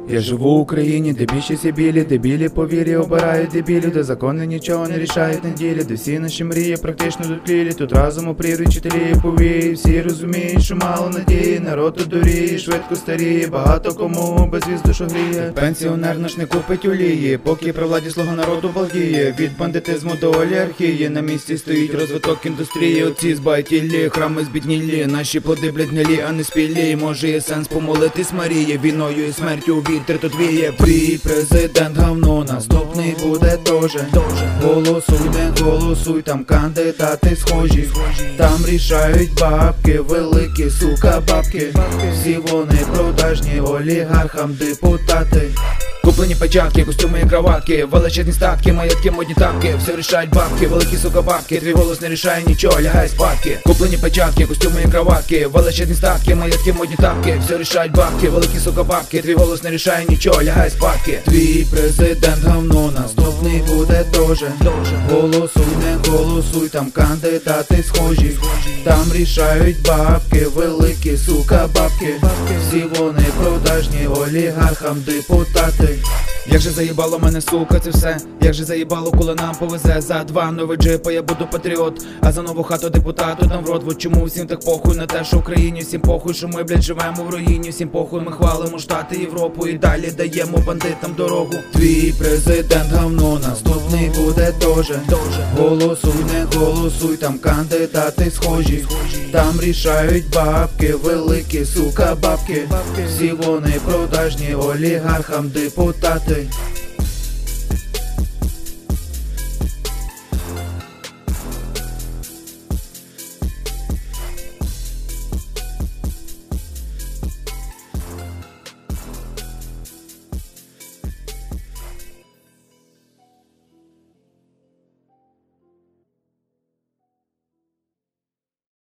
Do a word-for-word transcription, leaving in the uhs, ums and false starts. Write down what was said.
Я живу в Україні, де більшість є білі, де білі повір'я обирають дебілів, де закони нічого не рішають на ділі, де всі наші мрії практично дотлілі. Тут разом опрірюють вчителі і повії. Всі розуміють, що мало надії, народ одуріє, швидко старіє, багато кому безвіз душу гріє. Пенсіонер наш не купить олії, поки при владі слуга народу балдіє. Від бандитизму до олігархії на місці стоїть розвиток індустрії. Отці збагатілі, храми збіднілі, наші плоди блядь гнилі, а не спілі. Може є сенс помолитись Марії, війною і смертю вітер тут віє. Твій президент говно, наступний буде тоже. Голосуй, не голосуй, там кандидати схожі. Там рішають бабки, великі, сука, бабки. Всі вони продажні, олігархам депутати. Куплені печатки, костюми і кроватки, величезні статки, маєтки, модні тапки. Все рішають бабки, великі сука бабки. Твій голос не рішає нічого, лягай спадки. Куплені печатки, костюми і кроватки, величезні статки, маєтки, модні тапки. Все рішають бабки, великі сука бабки. Твій голос не рішає нічого, лягай спадки. Твій президент говно, наступний буде тоже. Голосуй, не голосуй, там кандидати схожі. Там рішають бабки, великі сука бабки. Всі вони продажні, олігархам депутати. Як же заїбало мене, сука, це все. Як же заїбало, коли нам повезе. За два нові джипа я буду патріот, а за нову хату депутату дам в рот. Вот чому всім так похуй на те, що в Україні. Всім похуй, що ми, блядь, живемо в руїні. Всім похуй, ми хвалимо Штати, Європу і далі даємо бандитам дорогу. Твій президент говно, наступний буде тоже. Голосуй, не голосуй, там кандидати схожі. Там рішають бабки, великі, сука, бабки. Всі вони продажні, олігархам депутати.